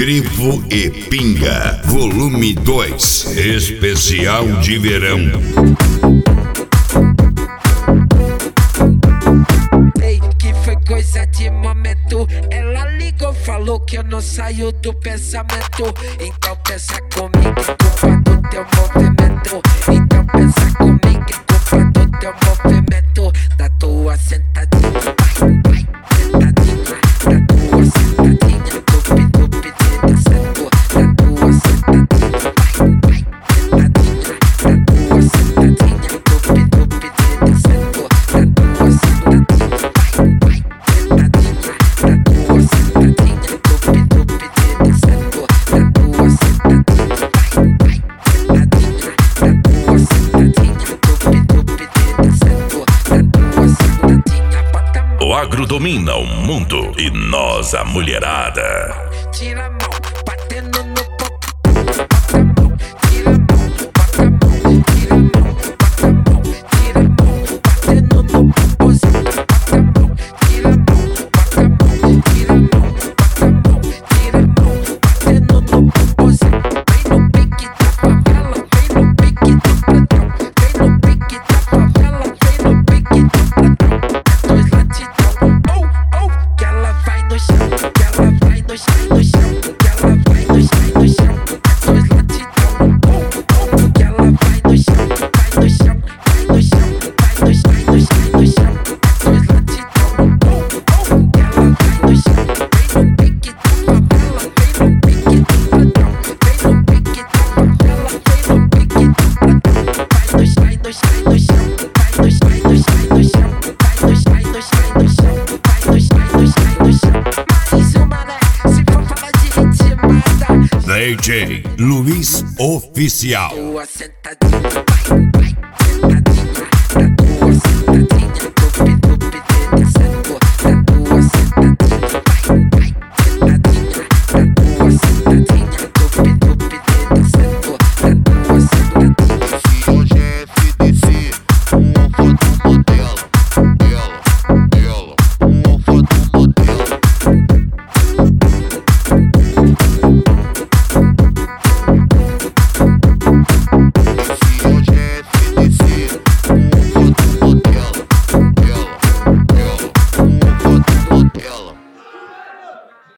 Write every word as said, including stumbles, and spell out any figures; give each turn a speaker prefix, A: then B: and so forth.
A: Grifo e Pinga, volume dois, especial de verão.
B: Ei, que foi coisa de momento. Ela ligou, falou que eu não saio do pensamento. Então pensa comigo, é culpa do teu movimento. Então pensa comigo, é culpa do teu movimento. Da tua sentadinha, vai, vai, sentadinha. Da tua sentadinha, tupi, tupi, descendo. Da tua sentadinha, vai, vai, sentadinha. Da tua sentadinha, tupi, tupi, descendo. Da tua sentadinha, vai, vai, sentadinha. Da tua sentadinha, tupi, tupi, descendo. Da tua sentadinha, vai, vai, sentadinha. Da tua sentadinha, tupi, tupi, descendo. Da tua sentadinha, bota a mão.
C: O agro domina o mundo e nós a mulherada.
B: Tira a mão, batendo no popô. Bota a mão, tira a mão, bota a mão, tira a mão, bota a mão, tira a mão, batendo no popôzinho. Bota a mão, tira a mão, bota a mão, tira a mão, bota a mão, tira a mão, batendo no popôzinho. Vem no pique da favela, vem no pique do platão. Vem no pique da favela, vem no pique do platão. É dois latidão, oh, oh, que ela vai no chão, que ela vai no chão, no chão, que ela vai no chão, no chão. É dois latidão, oh, oh, que ela vai no chão, vai no chão, vai no chão, vai no chão, no chão, no chão. É dois latidão, oh, oh, que ela vai no chão. Vem no pique da favela, vem no pique do platão. Vem no pique da favela, vem no pique do platão. Vai no chão, no chão, no chão, vai no chão, no chão, no chão, vai no chão, no chão, no chão, vai no chão, no chão, no chão. Mais uma, né? Se for falar de ritmada,
A: D J Luiz Oficial.
B: tua sentadinha, vai, vai.